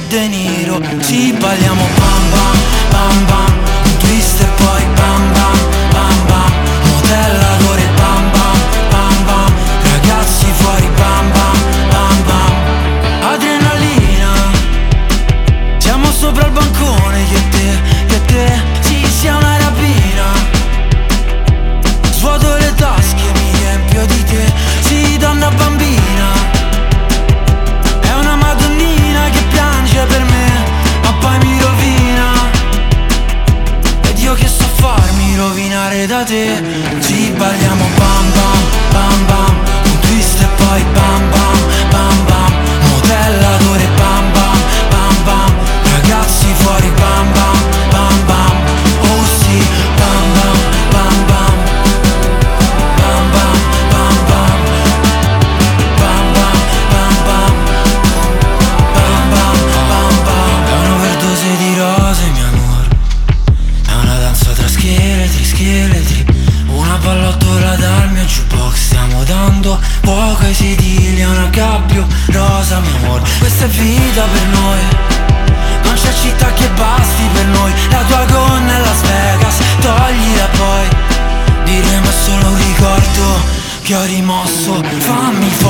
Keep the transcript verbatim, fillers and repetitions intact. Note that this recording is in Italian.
De Niro. Ci balliamo bam bam, bam bam, un twist e poi bam bam, bam bam, modellatore bam bam, bam bam, ragazzi fuori bam bam, bam bam, adrenalina. Siamo sopra il bancone, io e te, io e te, sì, sia una rapina. Svuoto le tasche, mi riempio di te, sì, donna bambina. È una madonnina che piange per me, ma poi mi rovina. Ed io che so farmi rovinare da te. Ci balliamo bam bam, bam bam, un twist e poi bam bam, bam bam, modellatore bam bam, bam bam, ragazzi fuori bam bam, bam bam, oh sì, bam bam, bam bam, bam bam, bam bam, bam bam, bam bam, bam bam, bam bam. È un'overdose di rose, mio amor, è una danza tra scheletri, scheletri, una pallottola dal mio jukebox. Stiamo dando fuoco ai sedili a una gabbio rosa, mio amor. Questa è vita per noi, non c'è città che basti per noi. La tua gonna è Las Vegas, toglila poi, diremo è solo un ricordo che ho rimosso. Fammi